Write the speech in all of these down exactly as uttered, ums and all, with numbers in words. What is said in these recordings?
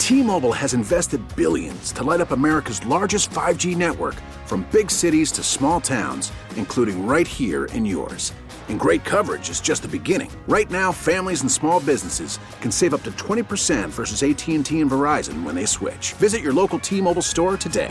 T-Mobile has invested billions to light up America's largest five G network, from big cities to small towns, including right here in yours. And great coverage is just the beginning. Right now, families and small businesses can save up to twenty percent versus A T and T and Verizon when they switch. Visit your local T-Mobile store today.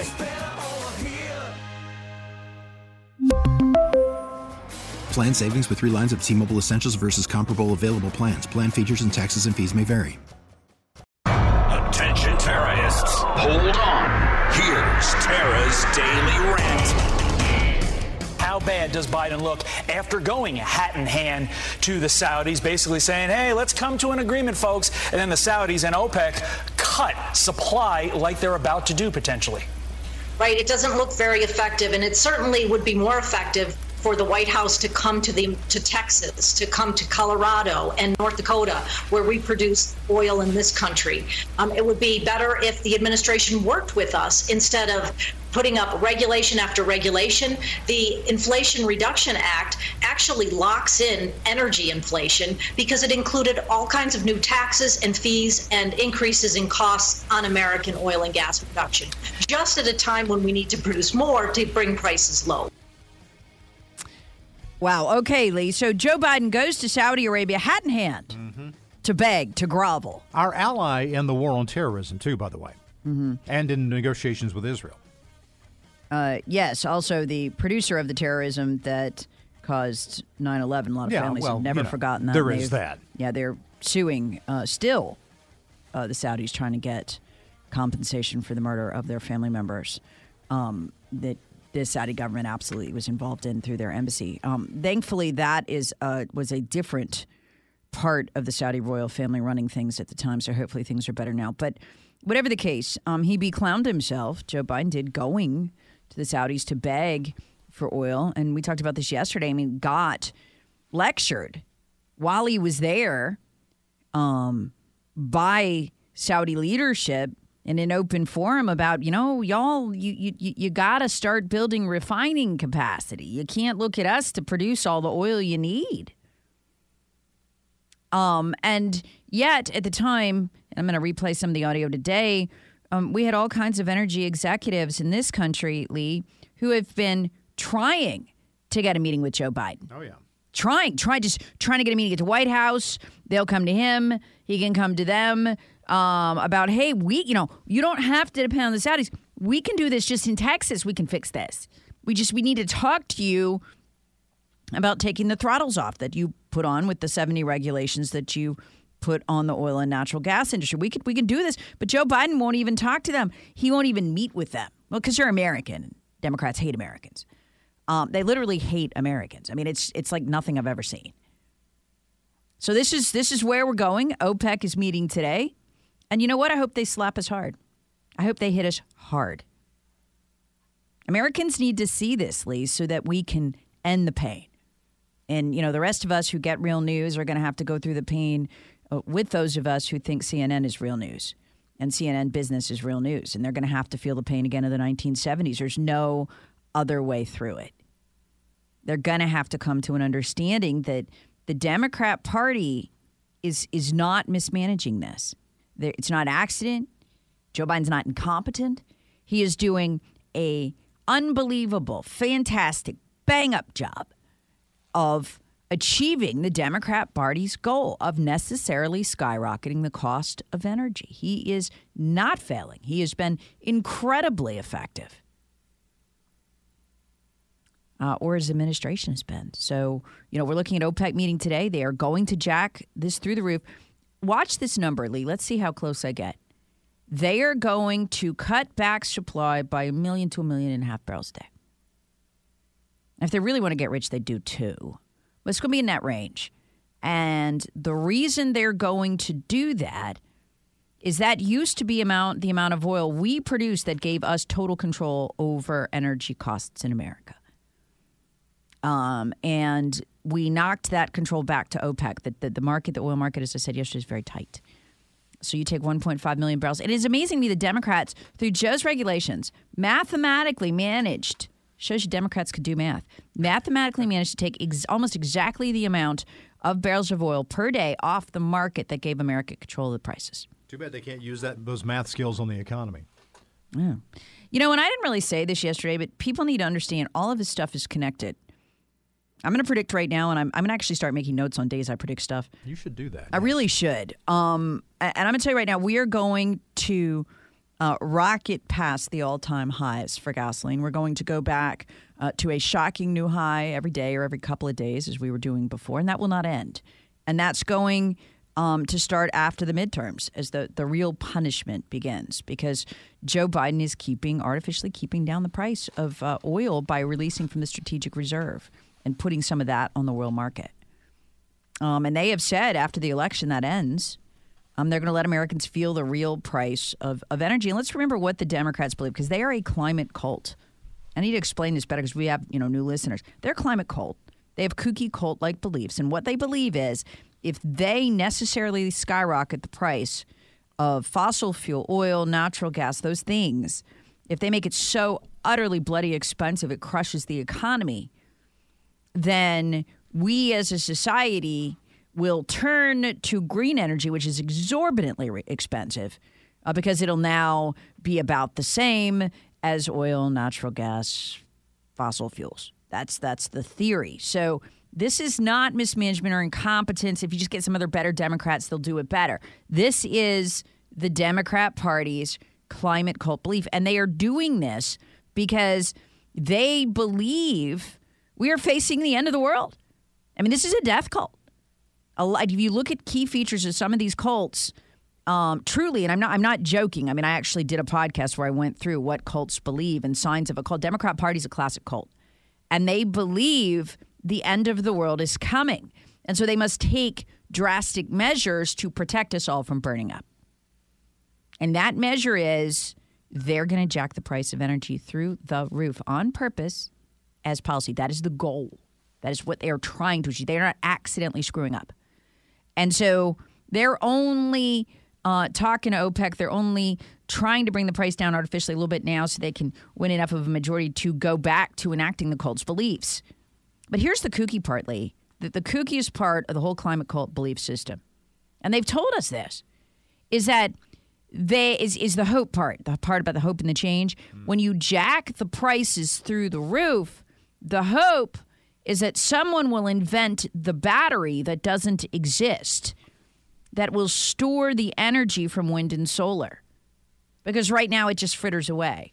Plan savings with three lines of T-Mobile Essentials versus comparable available plans. Plan features and taxes and fees may vary. Attention terrorists, hold on. Here's Tara's Daily Rant. How bad does Biden look after going hat in hand to the Saudis, basically saying, hey, let's come to an agreement, folks, and then the Saudis and OPEC cut supply like they're about to do potentially? Right. It doesn't look very effective, and it certainly would be more effective for the White House to come to the to Texas, to come to Colorado and North Dakota, where we produce oil in this country. Um, it would be better if the administration worked with us instead of putting up regulation after regulation. The Inflation Reduction Act actually locks in energy inflation because it included all kinds of new taxes and fees and increases in costs on American oil and gas production, just at a time when we need to produce more to bring prices low. Wow. Okay, Lee. So Joe Biden goes to Saudi Arabia hat in hand mm-hmm. to beg, to grovel. Our ally in the war on terrorism, too, by the way, mm-hmm. and in negotiations with Israel. Uh, yes. Also, the producer of the terrorism that caused nine eleven. A lot of yeah, families well, have never you know, forgotten that. There is that. Yeah, they're suing uh, still uh, the Saudis, trying to get compensation for the murder of their family members um, that the Saudi government absolutely was involved in through their embassy. Um, thankfully, that is uh, was a different part of the Saudi royal family running things at the time, so hopefully things are better now. But whatever the case, um, he beclowned himself, Joe Biden did, going to the Saudis to beg for oil. And we talked about this yesterday. I mean, got lectured while he was there um, by Saudi leadership in an open forum about, you know, y'all, you you you got to start building refining capacity. You can't look at us to produce all the oil you need. Um, and yet, at the time, and I'm going to replay some of the audio today, um, we had all kinds of energy executives in this country, Lee, who have been trying to get a meeting with Joe Biden. Oh, yeah. Trying, trying, just trying to get a meeting at the White House. They'll come to him. He can come to them. Um, about, hey, we, you know, you don't have to depend on the Saudis. We can do this just in Texas. We can fix this. We just, we need to talk to you about taking the throttles off that you put on with the seventy regulations that you put on the oil and natural gas industry. We could, we can do this. But Joe Biden won't even talk to them. He won't even meet with them. Well, because you're American. Democrats hate Americans. Um, they literally hate Americans. I mean, it's it's like nothing I've ever seen. So this is this is where we're going. OPEC is meeting today. And you know what? I hope they slap us hard. I hope they hit us hard. Americans need to see this, Lee, so that we can end the pain. And, you know, the rest of us who get real news are going to have to go through the pain uh, with those of us who think C N N is real news and C N N business is real news. And they're going to have to feel the pain again of the nineteen seventies. There's no other way through it. They're going to have to come to an understanding that the Democrat Party is is not mismanaging this. It's not accident. Joe Biden's not incompetent. He is doing a unbelievable, fantastic, bang-up job of achieving the Democrat Party's goal of necessarily skyrocketing the cost of energy. He is not failing. He has been incredibly effective. Uh, or his administration has been. So, you know, we're looking at OPEC meeting today. They are going to jack this through the roof. Watch this number, Lee. Let's see how close I get. They are going to cut back supply by a million to a million and a half barrels a day. If they really want to get rich, they do too. But it's going to be in that range. And the reason they're going to do that is that used to be amount the amount of oil we produce that gave us total control over energy costs in America. Um, and we knocked that control back to OPEC. The, the, the market, the oil market, as I said yesterday, is very tight. So you take one point five million barrels. It is amazing to me the Democrats, through Joe's regulations, mathematically managed, shows you Democrats could do math, mathematically managed to take ex- almost exactly the amount of barrels of oil per day off the market that gave America control of the prices. Too bad they can't use that those math skills on the economy. Yeah. You know, and I didn't really say this yesterday, but people need to understand all of this stuff is connected. I'm going to predict right now, and I'm, I'm going to actually start making notes on days I predict stuff. You should do that. I really should. Um, and I'm going to tell you right now, we are going to uh, rocket past the all-time highs for gasoline. We're going to go back uh, to a shocking new high every day or every couple of days, as we were doing before, and that will not end. And that's going um, to start after the midterms, as the, the real punishment begins, because Joe Biden is keeping, artificially keeping down the price of uh, oil by releasing from the strategic reserve and putting some of that on the world market. Um, and they have said after the election that ends, um, they're going to let Americans feel the real price of, of energy. And let's remember what the Democrats believe, because they are a climate cult. I need to explain this better because we have, you know, new listeners. They're a climate cult. They have kooky cult-like beliefs. And what they believe is if they necessarily skyrocket the price of fossil fuel, oil, natural gas, those things, if they make it so utterly bloody expensive it crushes the economy, then we as a society will turn to green energy, which is exorbitantly re- expensive, uh, because it'll now be about the same as oil, natural gas, fossil fuels. That's that's the theory. So this is not mismanagement or incompetence. If you just get some other better Democrats, they'll do it better. This is the Democrat Party's climate cult belief, and they are doing this because they believe we are facing the end of the world. I mean, this is a death cult. A lot, if you look at key features of some of these cults, um, truly, and I'm not I'm not joking. I mean, I actually did a podcast where I went through what cults believe and signs of a cult. Democrat Party is a classic cult. And they believe the end of the world is coming. And so they must take drastic measures to protect us all from burning up. And that measure is they're going to jack the price of energy through the roof on purpose as policy. That is the goal. That is what they are trying to achieve. They're not accidentally screwing up. And so they're only uh, talking to OPEC. They're only trying to bring the price down artificially a little bit now so they can win enough of a majority to go back to enacting the cult's beliefs. But here's the kooky part, Lee. The, the kookiest part of the whole climate cult belief system, and they've told us this, is that they is, is the hope part, the part about the hope and the change. Mm. When you jack the prices through the roof, the hope is that someone will invent the battery that doesn't exist that will store the energy from wind and solar. Because right now it just fritters away.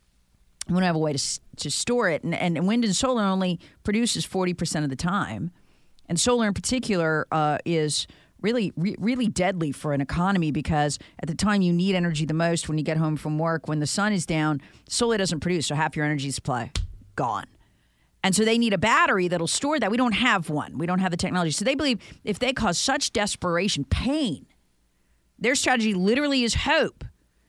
We don't have a way to to store it. And, and wind and solar only produces forty percent of the time. And solar in particular uh, is really, re- really deadly for an economy because at the time you need energy the most, when you get home from work, when the sun is down, solar doesn't produce. So half your energy supply, gone. And so they need a battery that'll store that. We don't have one. We don't have the technology. So they believe if they cause such desperation, pain, their strategy literally is hope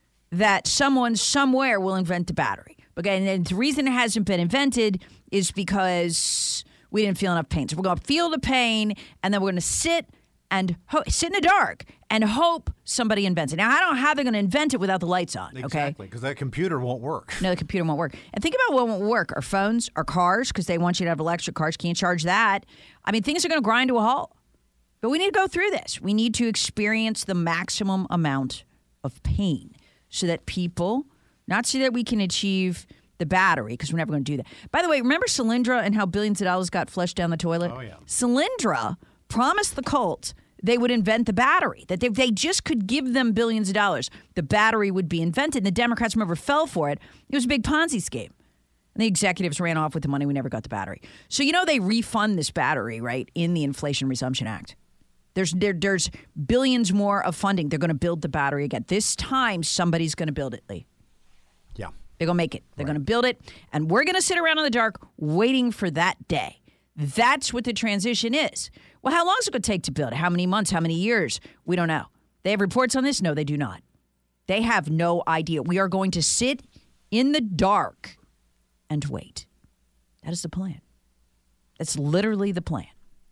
that someone somewhere will invent a battery. Okay, and the reason it hasn't been invented is because we didn't feel enough pain. So we're going to feel the pain, and then we're going to sit and ho- sit in the dark and hope somebody invents it. Now, I don't know how they're going to invent it without the lights on, okay? Exactly, because that computer won't work. No, the computer won't work. And think about what won't work. Our phones, our cars, because they want you to have electric cars. Can't charge that. I mean, things are going to grind to a halt. But we need to go through this. We need to experience the maximum amount of pain so that people, not so that we can achieve the battery, because we're never going to do that. By the way, remember Solyndra and how billions of dollars got flushed down the toilet? Oh, yeah. Solyndra promised the cult they would invent the battery, that if they just could give them billions of dollars, the battery would be invented. And the Democrats, remember, fell for it. It was a big Ponzi scheme. And the executives ran off with the money. We never got the battery. So, you know, they refund this battery, right, in the Inflation Resumption Act. There's there, there's billions more of funding. They're going to build the battery again. This time, somebody's going to build it, Lee. Yeah. They're going to make it. They're Right. going to build it. And we're going to sit around in the dark waiting for that day. That's what the transition is. Well, how long is it going to take to build it? How many months? How many years? We don't know. They have reports on this? No, they do not. They have no idea. We are going to sit in the dark and wait. That is the plan. That's literally the plan.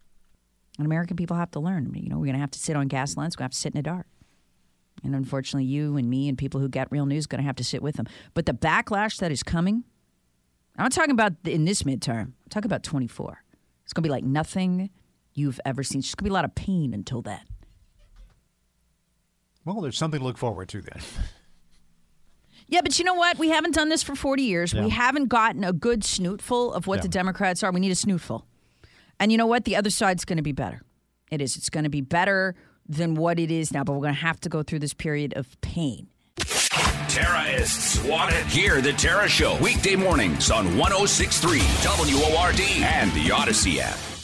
And American people have to learn. You know, we're going to have to sit on gas lines. We're going to have to sit in the dark. And unfortunately, you and me and people who get real news are going to have to sit with them. But the backlash that is coming, I'm not talking about in this midterm. I'm talking about twenty-four. It's going to be like nothing you've ever seen. It's just going to be a lot of pain until then. Well, there's something to look forward to then. Yeah, but you know what? We haven't done this for forty years. Yeah. We haven't gotten a good snootful of what Yeah. the Democrats are. We need a snootful. And you know what? The other side's going to be better. It is. It's going to be better than what it is now, but we're going to have to go through this period of pain. Terrorists want it. Hear the Terra Show weekday mornings on one oh six point three W O R D and the Odyssey app.